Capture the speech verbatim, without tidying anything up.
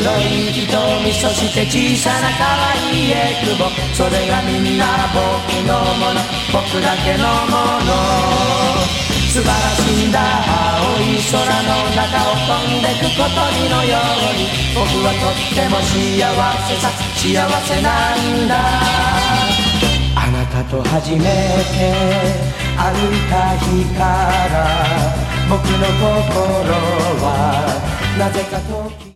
い瞳、そして小さな可愛いエクボ、それがみんな僕のもの、僕だけのもの。素晴らしいんだ青い空の中を飛んでく小鳥のように、僕はとっても幸せさ、幸せなんだ。あなたと初めて歩いた日から僕の心はなぜかと